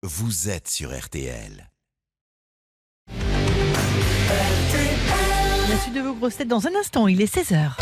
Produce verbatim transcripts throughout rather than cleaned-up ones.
vous êtes sur R T L. La suite de vos grosses têtes dans un instant, il est seize heures.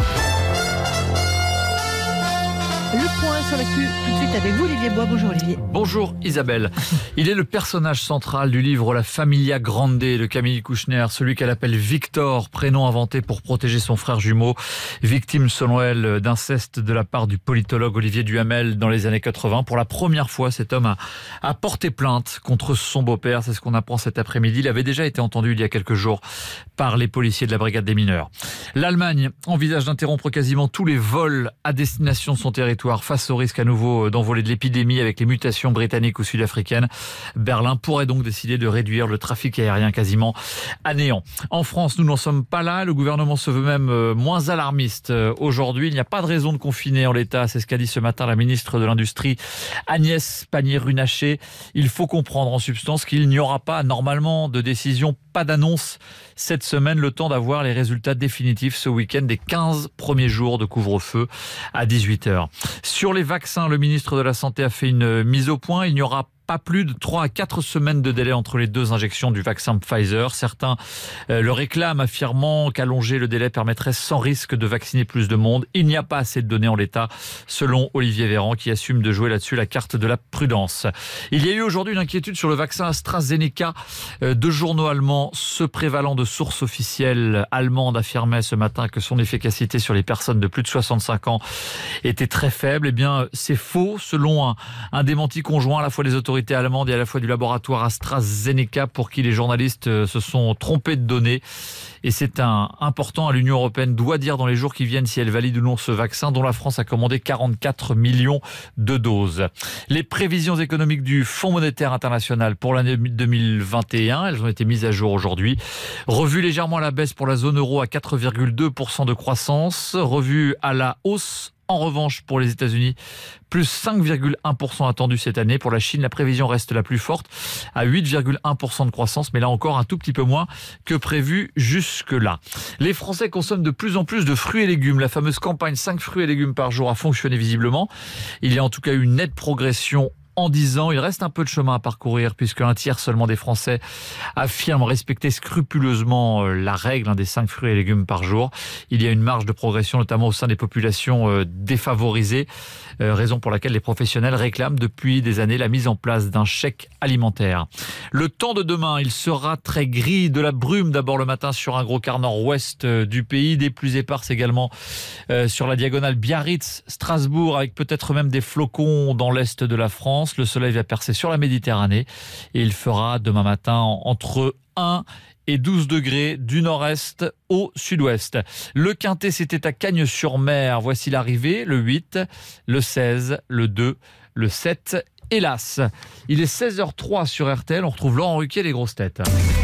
Le point sur l'actu, tout de suite avec vous, Olivier Bois. Bonjour Olivier. Bonjour Isabelle. Il est le personnage central du livre La Familia Grande de Camille Kouchner, celui qu'elle appelle Victor, prénom inventé pour protéger son frère jumeau, victime selon elle d'inceste de la part du politologue Olivier Duhamel dans les années quatre-vingts. Pour la première fois, cet homme a, a porté plainte contre son beau-père, c'est ce qu'on apprend cet après-midi. Il avait déjà été entendu il y a quelques jours par les policiers de la brigade des mineurs. L'Allemagne envisage d'interrompre quasiment tous les vols à destination de son territoire face au risque à nouveau d'envoler de l'épidémie avec les mutations britanniques ou sud-africaines. Berlin pourrait donc décider de réduire le trafic aérien quasiment à néant. En France, nous n'en sommes pas là. Le gouvernement se veut même moins alarmiste aujourd'hui. Il n'y a pas de raison de confiner en l'état. C'est ce qu'a dit ce matin la ministre de l'Industrie, Agnès Pannier-Runacher. Il faut comprendre en substance qu'il n'y aura pas normalement de décision, pas d'annonce cette semaine, le temps d'avoir les résultats définitifs ce week-end des quinze premiers jours de couvre-feu à dix-huit heures. Sur les vaccins, le ministre de la Santé a fait une mise au point. Il n'y aura pas plus de trois à quatre semaines de délai entre les deux injections du vaccin Pfizer. Certains euh, le réclament, affirmant qu'allonger le délai permettrait sans risque de vacciner plus de monde. Il n'y a pas assez de données en l'état, selon Olivier Véran, qui assume de jouer là-dessus la carte de la prudence. Il y a eu aujourd'hui une inquiétude sur le vaccin AstraZeneca. Euh, deux journaux allemands, se prévalant de sources officielles allemandes, affirmaient ce matin que son efficacité sur les personnes de plus de soixante-cinq ans était très faible. Eh bien, c'est faux, selon un, un démenti conjoint à la fois des autorités allemande et à la fois du laboratoire AstraZeneca, pour qui les journalistes se sont trompés de données. Et c'est un important. L'Union européenne doit dire dans les jours qui viennent si elle valide ou non ce vaccin, dont la France a commandé quarante-quatre millions de doses. Les prévisions économiques du Fonds monétaire international pour l'année deux mille vingt et un, elles ont été mises à jour aujourd'hui. Revue légèrement à la baisse pour la zone euro à quatre virgule deux pour cent de croissance. Revue à la hausse en revanche pour les États-Unis, plus cinq virgule un pour cent attendu cette année. Pour la Chine, la prévision reste la plus forte, à huit virgule un pour cent de croissance, mais là encore un tout petit peu moins que prévu jusque-là. Les Français consomment de plus en plus de fruits et légumes. La fameuse campagne cinq fruits et légumes par jour a fonctionné visiblement. Il y a en tout cas eu une nette progression en dix ans. Il reste un peu de chemin à parcourir, puisque un tiers seulement des Français affirment respecter scrupuleusement la règle des cinq fruits et légumes par jour. Il y a une marge de progression, notamment au sein des populations défavorisées, raison pour laquelle les professionnels réclament depuis des années la mise en place d'un chèque alimentaire. Le temps de demain, il sera très gris, de la brume d'abord le matin sur un gros quart nord-ouest du pays, des pluies éparses également sur la diagonale Biarritz-Strasbourg, avec peut-être même des flocons dans l'est de la France. Le soleil va percer sur la Méditerranée et il fera demain matin entre un et douze degrés du nord-est au sud-ouest. Le Quintet, c'était à Cagnes-sur-Mer. Voici l'arrivée, le huit, le seize, le deux, le sept. Hélas, il est seize heures zéro trois sur R T L. On retrouve Laurent Ruquier, les grosses têtes.